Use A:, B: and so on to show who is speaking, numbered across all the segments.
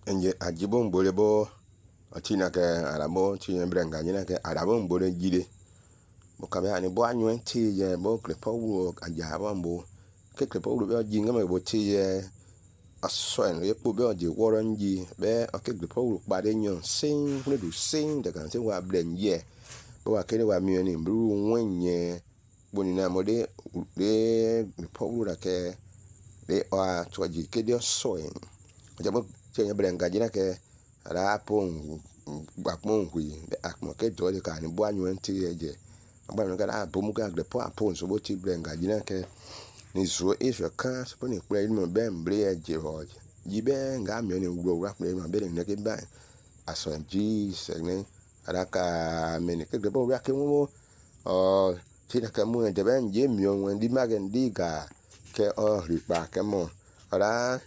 A: enje ajibo mbole bo otina ke arabo tinye brenga nyina ke arabo mbole jide bo kabe ani bo anwen ti ye bo klepo wo ajabo mbo ke klepo wo be jinga me bo ti ye asoen ye po be oje woron ji be o ke klepo wo pa de nyon sin ne du sin de kan se wa brenje bo wa kene wa mi ni bru nwenye boni na mo de klepo wo ra ke de o tuaji ke de soen jabo tinye brenga jina ke ara pon gbapon hui be akmo ke do de kan bo anwen ti ye je agba no ga bo mu ga de po apon so bo ti brenga jina ke ni zo isho kan so ni pre mo be mbre e je ho ji be nga mi ni wo ra pre mo be ne ke ba aso ji se ne ara ka me ni ke de bo ra ke mo o ti na ka mu de ben je mi o wen di magen di ga ke o ri pa ke mo ara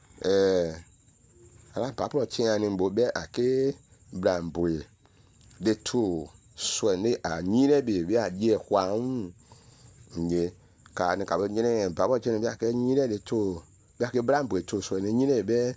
A: ala papo ti ani mbo be ake bramboye de to so ni anyire be aje kwa nje ka ni ka be nyine papo ti ni be ake nyire de to be ake bramboye to so ni nyire be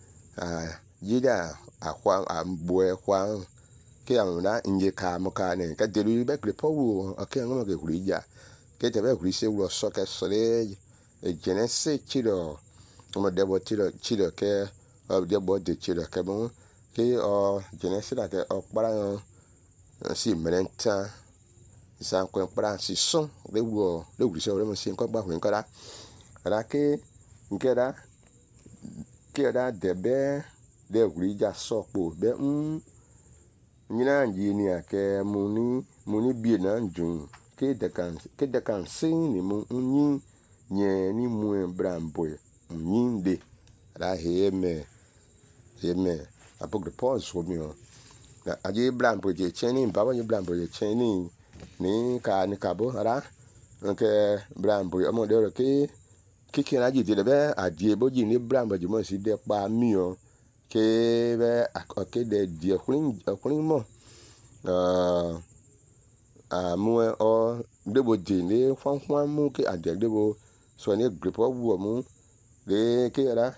A: jida akwa amboe kwa ke amuna nje ka mo ka ni ka de lu be klepo wo ake ngo ke kurija ke te be kurise wo so ke so le genese chido mo de bo chido ke de bo de chido ke mo ke o genese da ke o para si merenta san ko para si son le wo le kurise wo mo si ko gba hun kara ara ke nkeda ke da de be de kurija so po be nyina nji ni ake muni bi na njun ke de kan sin ni mu nyin nye ni mu bramboy nyinde ra heme apok de pause wo mi o na aje bramboy je cheni baba ni bramboy je cheni ni ka bo ara nke bramboy omo de ke kiki na ji de be adie bo ji ni bramboy ji mo si de pa mi o ke be ke de die kulin mo mu o debo de ni fwan mu ke ade debo so ni gripo wo mu le ke ara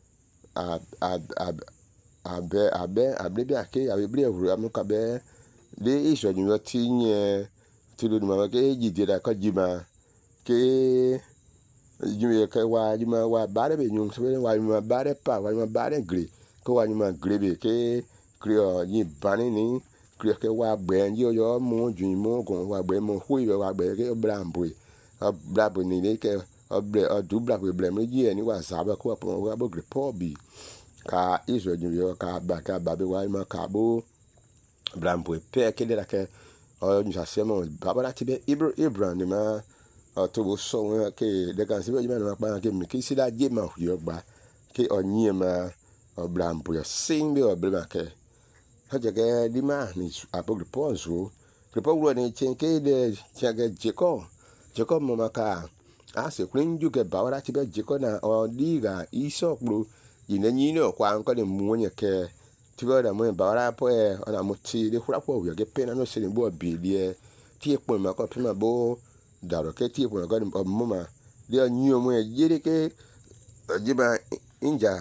A: abe bi ake abe bi ehuru amu ka be le iso ni yo ti nye ti do ma ke jide da ka jima ke jime ke wa jima wa bare be nyun so wa jima bare pa wa jima bare gre ko wa jima gre be ke krio ni bani ni krio ke wa gbe yo mu jun mu gon wa gbe mo hui be wa gbe ke brambo ni le ke obre odubla ko ble meji ni wa saba ko wa bo gre po bi ka iso jun yo ka ba be wa ma ka bo brambo pe ke de la ke o ni sa se mo baba la ti be ibran ni ma to bo so won ke de kan se be ma pa ke mi ki si da je ma yo gba ke onyi ma brambo yo sing be o ble ma ke ha je ke di ma ni apo gre po zo gre po wo ni chen ke de chen ke jeko mo ma ka se krinju ke bawara ti be jiko na o diga isokru ine nyino kwa nko de munye ke ti be da mo bawara po ona muti de hura po yo ke pena no se ni bo bilie ti epo ma ko pima bo daro ke ti epo ko de mo ma de nyu mo yire ke jiba inja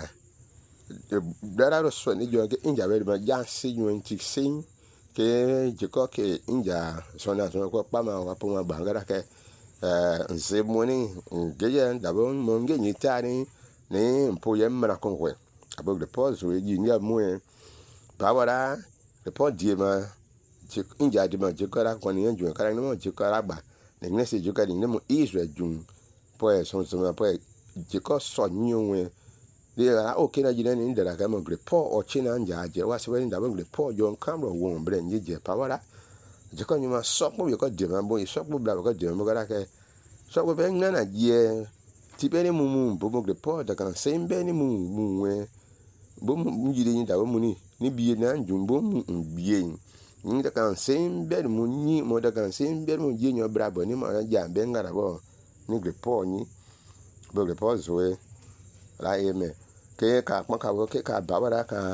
A: dara ro so ni jo ke inja be ma ja si nyu nti sin ke jiko ke inja so na so ko pa ma wa po ma bangara ke nse moni ngeje ndabo mo nge nyitani ni mpo ye mra konwe abog de pause we ji nya mu bawara de po die ma je inja di ma je kara ko ni enju kara ni mo je kara gba ni nese je kara ni mo israel jun po so po je ko so nyunwe de ara o kena ji ni ndara ka mo gre po o china nja je wa se we ndabo gre po jo camera wo mbre ni je bawara je ko nyuma sokpo be ko de ma bo sokpo bla ko de mo gara ke so we ben na je ti be ni mu bo mo gre po da kan se mbe ni mu we bo mu jide ni da bo mu ni biye na njun bo mu biye ni da kan se mbe mu ni mo da kan se mbe mu je nyo bra bo ni mo na ja be ngara bo ni gre po ni bo gre po zo we la eme ke ka pon ka wo ke ka ba wa ka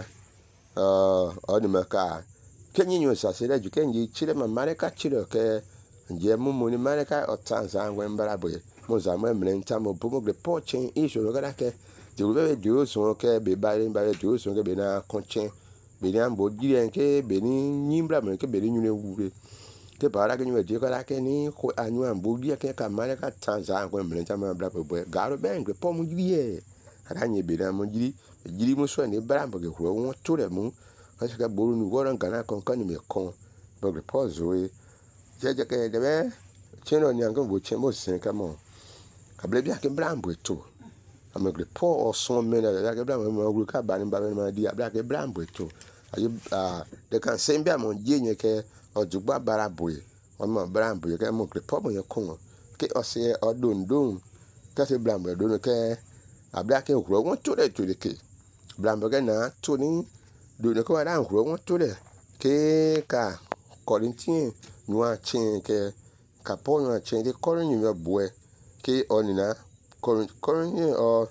A: o ni ma ka kenyi nyo sa se da ju kenyi chire ma mare ka chire ke nje mu ni mare ka o tanza ngwe mbara bo mo za mo mre nta mo bo mo gre po chen iso ro gara ke te be de so ke be ba de so ke be na konchen be ni ambo jire ke be ni nyimbra me ke be ni nyune wure ke para ke nyue je ka ke ni ko anyu ambo jire ke ka mare ka tanza ko me ncha ma bra bo garo be ngre po mu jire ara nye be na mo jiri mo so ni bra mbo ke huro won to re mu ka se ka boru nu woran kana kon kan ni me kon bo ke pause we je ke de be cheno ni ango bo chemo sin ka mo ka ble bia ke bra mbo to amegre po oson mena da ke bra mo gru ka ba ni ba ma di abra ke bra mbo to ayi de kan se mbia mo je nye ke ojugba bara boy o mo bra mbo ke mo gre po mo ye kon ke ose odondon ka se bra mbo do ke abra ke huro won to de ke bra mbo ke na to ni do ne ko ara huro won to de ke ka Corinthian nwa chin ke ka po nwa chin de Corinthian yo boy ke onina Corinthian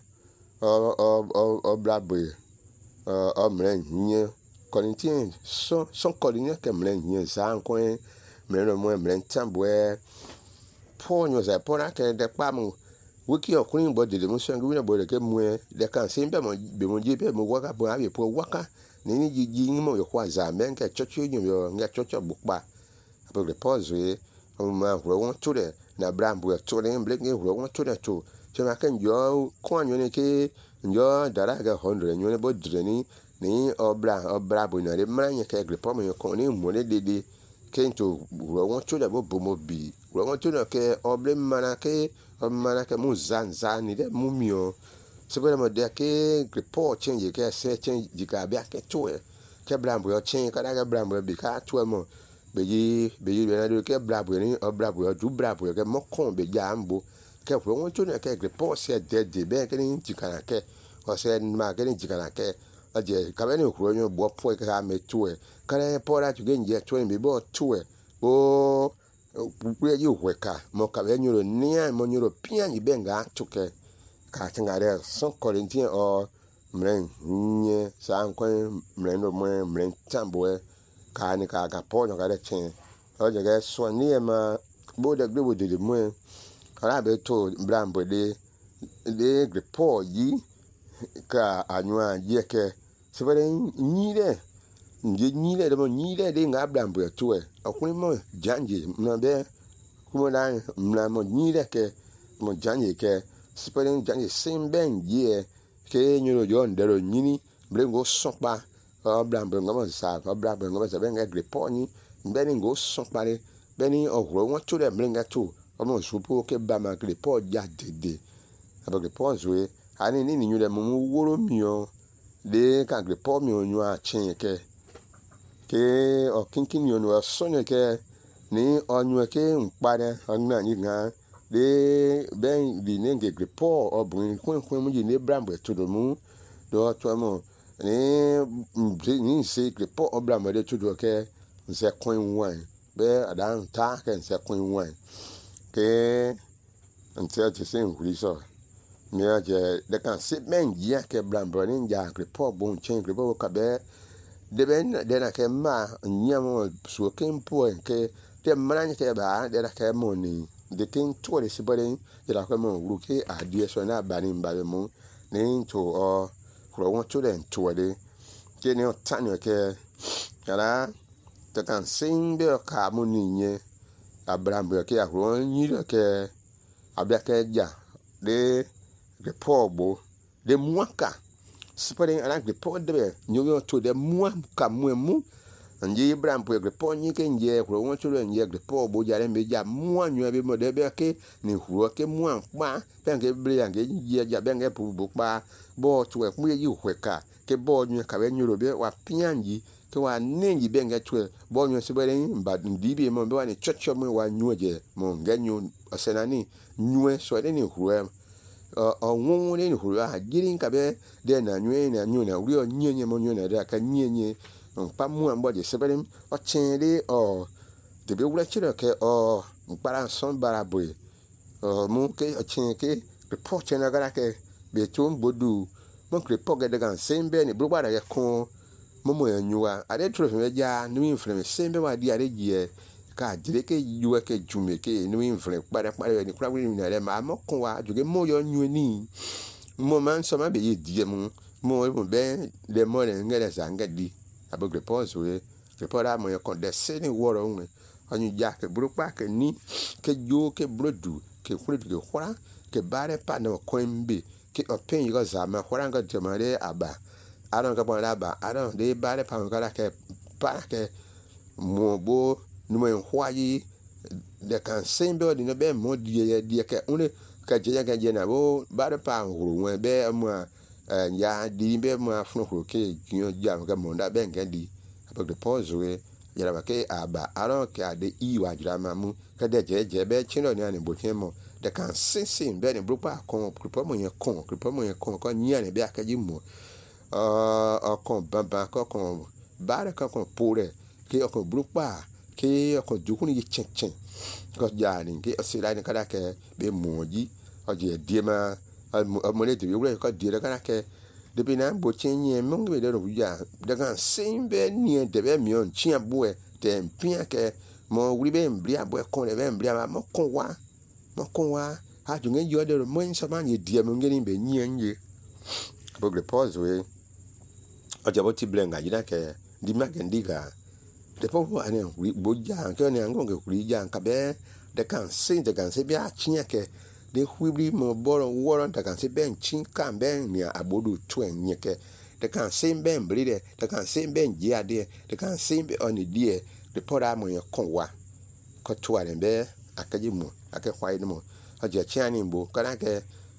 A: o blaboy o mren nye Corinthian son Corinthian ke mren nye za nko mren mo mren tambwe po nyo za po na ke de pa mu wiki okunin bo de mo so ngi na bo de ke mu de kan se mbe mo be mo je be mo waka bo abi po waka ni ji mo yo kwa za men ke chocho yo nga chocho bukpa apo de pause o ma huro won to de na brambo to de mble ngi huro won to de to chema kan yo kwa nyo ne ke yo dara ga 100 nyo ne bo dreni ni obra bo na re mranye ke gre po mo ko ni mo ne dede ke nto huro won to de bo mo bi huro won to de ke oble mana ke mu zanza ni de mumio sebele mo de ke gre po change ke se change jika bia ke to ke brambo yo change ka da ga brambo bi ka to mo beji be na do ke brabo ni obrabo du brabo ke mo kon be jambo ke fo won to ne ke gre po se de be ke ni jikana ke o se ma ke ni jikana ke aje ka be ni okuro nyo bo po ke ha me to ka le po ra tu ge nje to ni bo to o pupure ji hweka mo ka be nyoro nia mo nyoro pia ni be nga to ke ka tingare son Corinthian o mren nye sa nkwen mren no mo mren tambo ka ni ka po no ka de chen o je ga so ni e ma bo de gbe de mo ara be to brambo de gbe po yi ka anwa je ke se be ni de mo ni de nga brambo to okun mo janje na be kuma na mna mo ni de ke mo janje ke se be janje simben ye ke nyoro jo ndero nyini brengo sopa brambo ngamo sa brambo ngamo sa benga grepo ni beni go son pare beni ogro won to de brenga to omo supo ke ba ma grepo ja dede aba grepo zoe ani ni nyu de mu woro mio de ka grepo mio nyu a chin ke o kinkin yo no sonye ke ni onyu ke npare onna ni ga de ben di ne grepo obun kun mu ji ne brambo to do mu do to mo ni se grepo obrambo de to do ke nse coin wine be adan ta ke nse coin wine ke nse ti se nhuri so mi aje de kan se men ya ke brambo ni ja grepo bon chen grepo ka be de ben de na ke ma nyamo so ken po ke de mran ke ba de na ke mo ni de ken to de sibore de la ko mo ru ke adie so na ba ni mba mo ni to o ro won to de to de ke ni o tan ke kala te kan sin be ka mo ni nye abrambo ke ahro nyi ke abia ke ja de reporbo de muaka sipere ana report de nyo to de muaka mu nji brambo report nyi ke nje hro won to de nje report bo ja le me ja mu anyo be mo de be ke ni hro ke mu anpa pe ke bre ya ke nje ja be ke pu bo pa bo to e mu yi hweka ke bo nyo ka be nyo be wa pianji ke wa nengi benga twe bo nyo sibere mba ndibi mo be wa ni chocho mo wa nyueje mo nganyu asenani nyue so de ni hruem onwun ni hru a girin ka be de na nyue na nyu na uri onyenye mo nyu na da ka nyenye mpa mu ambo je sibere o chenle o de be wura chiro ke o mpara son baraboy mo ke o chen ke report na gara ke be tum bodu mo report ga daga sembe ni bro ya kon momo nyua ade tro fe ja nu inframe sembe wa di ade gie ka dire ke yuwe ke jume ke nu inframe para ni kura wi ni re ma mo kon wa joge mo yo nyu ni mo man so ma be ye die mo be le mo ne ngere zanga di abo repose we repora mo ye kon de seni woro nwe anyu jack bro pa ke ni ke jo ke brodu ke fruit ke khora ke bare pa no koimbe ke open yo zama khora nga temare aba aron ka bon aba aron de bare pa ngara ke para ke mo bo no mo hwayi de kan sembe de no be mo die ke une ka je na bo bare pa nguru we be mo ya di be mo afno ko ke kinyo jam ka mo nda be ngadi abo de pause we yara ba ke aba aron ka de iwa jira mamu ka de je be chino ni ani bo mo de kan sin be ni bro pa kon kripo mo ye kon ko nya ne be akaji mo ọkàn bàbà kọkàn bàrẹ kọkàn pòrẹ kí ọkàn burúkpa kí ọkàn dùkú ní chẹnchẹn kọjá ní kí ọsẹlá ní kádàkẹ bẹ mọ̀ọ́jí ọjọ́ ẹ̀díẹ̀ máa ọmọdé tèmi wúlò kọ́ díẹ̀ kádàkẹ dèbí náà bó tiẹ̀ yẹn mọ́ngé bẹ dẹ́rọ̀ wújà dẹ́gàn sẹ́yìn bẹ́ẹ̀ nìyẹn dẹ̀bẹ́ mìíràn tiẹ̀ bú ẹ̀ tẹ̀ ń pín kẹ mọ wúlí bẹ́ẹ̀ ń bírí àbọ̀ ẹ̀kọ́ rẹ̀ bẹ́ẹ̀ ń bírí àbọ̀ mọ́kàn wá àjùngẹ́ yọ dẹ́rọ̀ mọ́ ń sọ́mọ́ àyè díẹ̀ mọ́ngé ní bẹ́ẹ̀ yẹn ń yẹ àbọ̀gbẹ̀ pọ́ọ̀sì wẹ́ ọjà bó ti blẹ̀ ngàjí náà kẹ di magendiga de po ane boja ke ne angonge kulija nkabe de kan se bia chinya ke de huibri mo boro woro de kan se ben chin kan ben ni abodu twen nyeke de kan se ben bride de kan se ben jiade de kan se be oni die de pora mo ye konwa ko tuare be akaji mo ake kwai mo ọjà chiani mbo kana ke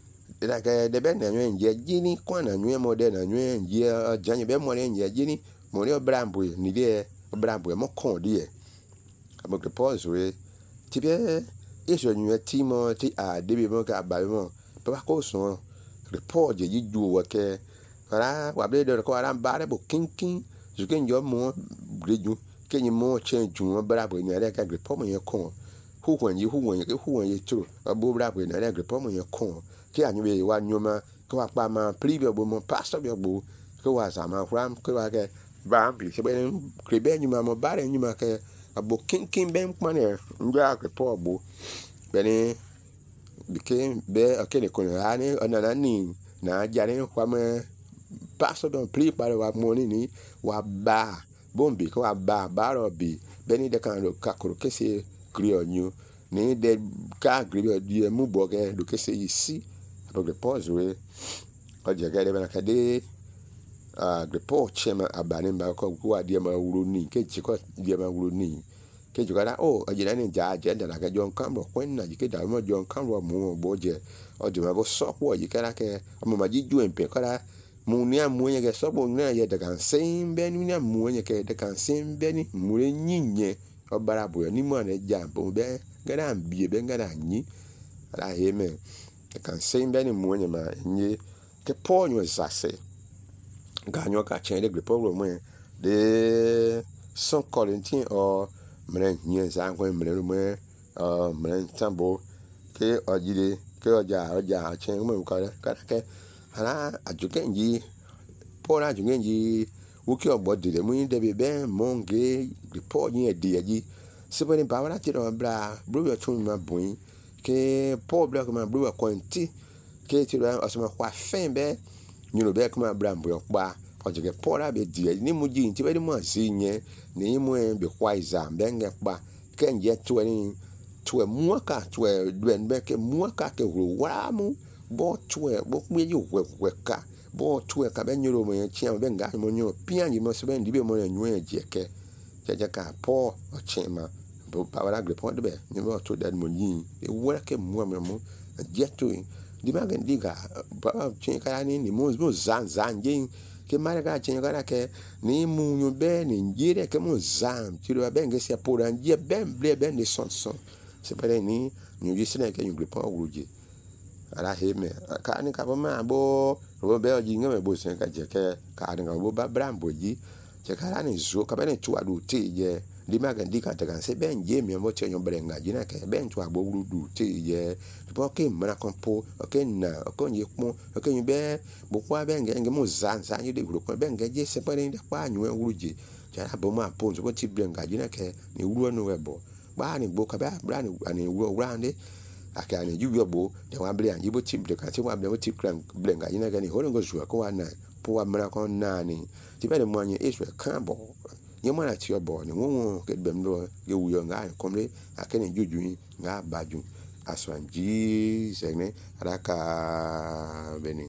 A: de ben na nwe nje jini kwa na nwe mo de na nwe nje janye be mo ne nje jini mo ne brambo ni de brambo mo kon de abo ke pause we ti be eso nwe ti mo ti a de be mo ka ba mo ba ko so report je ju wo ke ara wa be de ko ara bare bo kinkin ju ke njo mo greju ke ni mo chen ju mo brambo ni ara ka report mo ye kon hu won ye tro abo brambo ni ara report mo ye kon ke anyu wa nyoma ko wa pa ma private bo mo pastor bi ogbo ko wa sama fram ko wa ke ba bi se be krebe nyuma mo bare nyuma ke abo kinkin ben kwane nja ke po ogbo be ni bike be akene ko ani onana ni na jare kwa me pastor don pri pare wa mo ni wa ba bombi ko wa ba ro bi be ni de kan ro kakoro kese krionyu ni de ka grebe die mu bo ke do kese yisi the pause we ọjà gẹ́gẹ́ bẹ́ẹ̀ ká dé report chema abani ba ko wa dia ma wuro ni keji ko dia ma wuro ni keji kada ọjà ni ja agenda la ka John Campbell kwen na jike da mo John Campbell mu bo je ọdì ma bo so po yi kara ke ọmọ ma ji ju empe kara mu ni amu ye ke so bo na ye de kan sen be ni amu ye ke de kan sen be ni mu re nyinye obara bo ni mo na ja bo be gara ambie be gara nyi ala heme kan sen beni muonye ma nye ke ponyo zase ganyo ka chen de gripo mo de son Corinthien o mren nye za ko mren mo mren tambo ke ojide ke oja chen mo ka ke ara ajuke nji pora ajuke nji wuki ogbo de mu de be monge gripo nye de ji sebeni bawara ti do bra bro tun ma buin ke Paul black man bro kwenti ke ti ran asoma kwa fen be nyuro be kuma brambo yo pa ojege Paul abe die ni muji nti be mo asinye ni mu en be kwa iza benge pa ke nje tuwe muaka tuwe dwen be ke muaka ke wa mu bo tuwe bo mi ju weka bo tuwe ka be nyuro mo chiam be nga mo nyuro pian yi mo se be ndibe mo nyu ejeke jaja ka Paul o chema bawara grepond be ni mo to dad mo yin e wora ke mo jeto di magen diga ba chen kara ni mo zan je ke mara ga chen kara ke ni mu nyu be ni njire ke mo zan ti do be ngese poran je ben ni son se pare ni nyu jisene ke nyu grepond wuje ala heme ka ni ka ba ma bo ro be oji ngame bo sen ka je ke ka ni ga bo ba brambo ji je kara ni zo ka be ni tu adu ti je di magan di kan tagan se ben je mi mo che nyo brenga jina ke ben tu agbo rudu ti je po ke mra kompo ke na ko nyi pon ke nyi be bo kwa ben nge mo zan yi de gro ko ben nge je se pare ndi kwa nyu uruje ja bo ma pon so ti brenga jina ke ni wuro no webo ba ni gbo ka ba bra ni ani wuro wrande aka ni ju yobo de wa ble an yibo tim de ka ti wa ble ti kran ble nga yina ga ni holo ngo zuwa ko wa na po wa mra ko na ni ti be de mo anye Israel kan bo ye mo na ti obo ni won ke be mlo ge wuyo nga komle akene juju nga baju aswan ji segne araka beni